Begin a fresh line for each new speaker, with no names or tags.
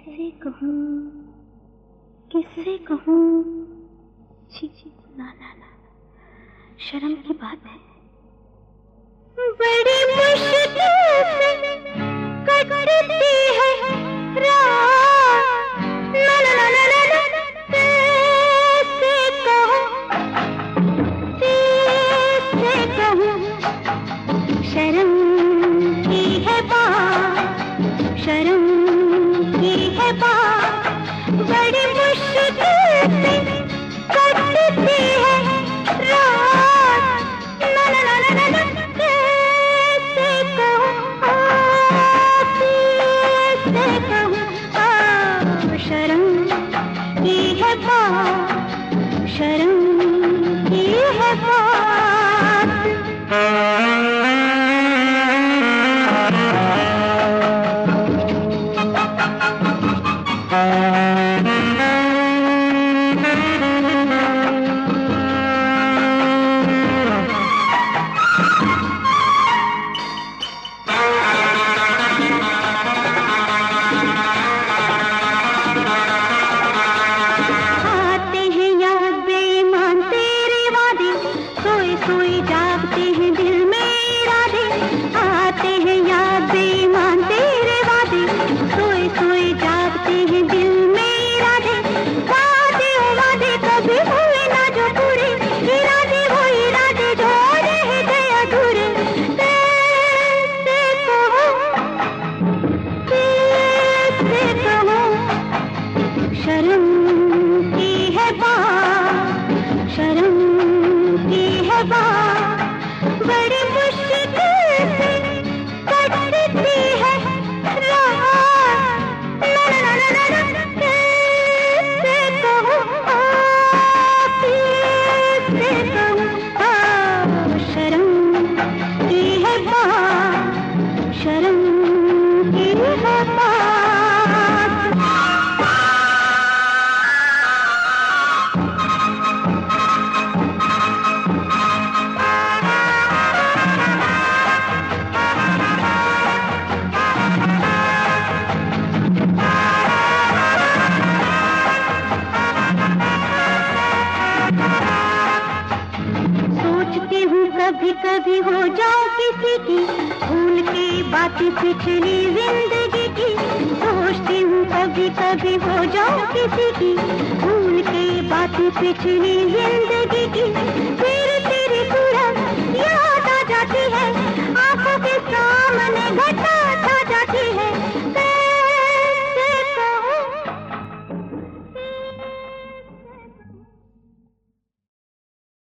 कैसे कहूँ, किससे कहूँ? छी छी, ना ना ना, शर्म की बात है। बड़ी मुश्किल से कटती है रात, ना ना ना ना ना, कैसे कहूँ, कैसे कहूँ? शर्म की है बात, शर्म की है बात, बड़ी मुश्किल से कटती है रात, ना ना ना ना ना, कैसे कहूँ, कैसे कहूँ? शर्म की है बात, शर्म की है बात। सोई जागते हैं दिल में इरादे, आते हैं याद बेईमान तेरे वादे, सोई सोई जागते हैं दिल में इरादे, वादे ओ वादे कभी हुए ना जो पूरे, इरादे वो इरादे जो रह गए अधूरे, कैसे कहूँ, कैसे कहूँ? शर्म की है बात, शर्म की है बात, बड़ी मुश्किल से कटती है रात, ना ना ना ना ना, कैसे कहूँ, कैसे कहूँ? शर्म की है बात, शर्म की है बात। सोचती हूँ कभी कभी हो जाऊं किसी की, भूल के बातें पिछली जिंदगी की, सोचती हूँ कभी कभी हो जाऊं किसी की, भूल के बातें पिछली जिंदगी की, फिर तेरी सूरत याद आ जाती है, आंखों के सामने घटा